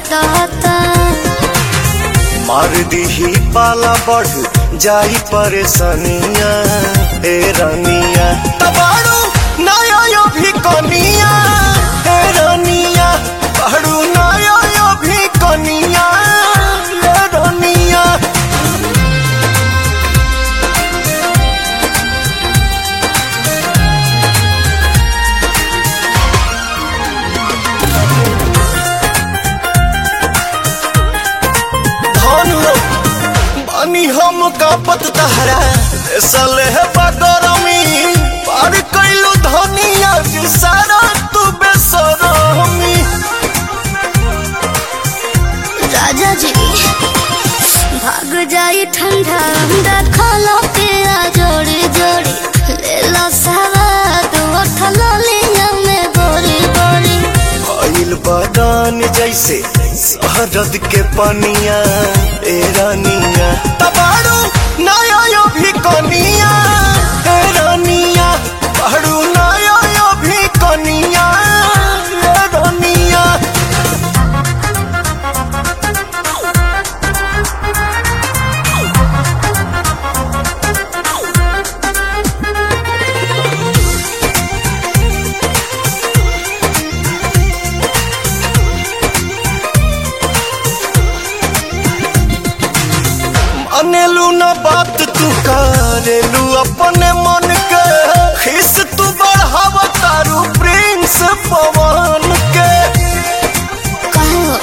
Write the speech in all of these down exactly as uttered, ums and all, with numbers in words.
छटता मार दीही पाला बढ़ जाई परेशानिया ए रानिया तबाड़ू नया यो भी कनिया ए रानिया बाड़ू नया यो भी कनिया ए रानिया हम कापत तहरा सले बगरमी पार कैलू धनिया सारा तू बेसरमी राजा जी भाग जाई ठंडा ठंडा खालो के आ जोड़ी जोड़ी ले लो सवाद उठलो लिया में बोरी बोरी भइल बदान जैसे शहरद के पनिया ए रानिया तबाड़ू नया यो भी कनिया ए रानिया बाड़ू नया यो भी कनिया ए रानिया अनेलू न बात तू करेलू अपने मन के खिस तू बढ़ाव तारू प्रिंस पवन के कहो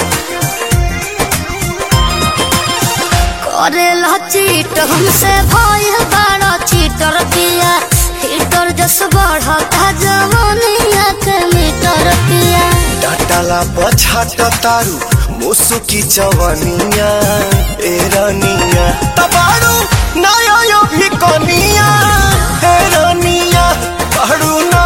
करेला चीट हमसे भय बड़ा चीटर पिया हीटर जस बढ़ता जवानिया के मीटर पिया डाटाला पछाट तारू मुसुकी जवानिया ए रानिया तबाड़ू नया यो भी कनिया ए रानिया बाड़ू